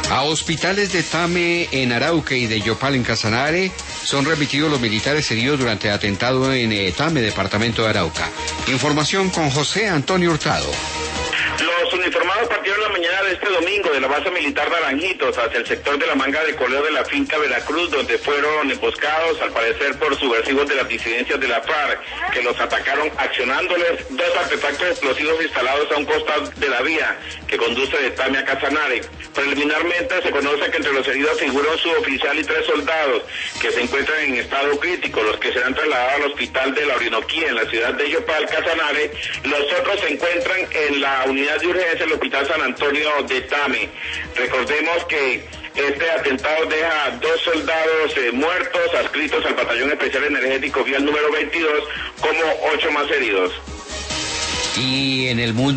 A hospitales de Tame en Arauca y de Yopal en Casanare son remitidos los militares heridos durante el atentado en Tame, departamento de Arauca. Información con José Antonio Hurtado. Los uniformados partieron la mañana de este domingo de la base militar Naranjitos hacia el sector de la manga de coleo de la finca Veracruz, donde fueron emboscados, al parecer por subversivos de las disidencias de la FARC, que los atacaron accionándoles dos artefactos explosivos instalados a un costado de la vía que conduce de Tame a Casanare. Preliminarmente se conoce que entre los heridos figura un suboficial y 3 soldados que se encuentran en estado crítico, los que serán trasladados al hospital de la Orinoquía en la ciudad de Yopal, Casanare. Los otros se encuentran en la unidad de urgencia del Hospital San Antonio de Tame. Recordemos que este atentado deja 2 soldados muertos, adscritos al Batallón Especial Energético Vial número 22, como 8 más heridos. Y en el mundo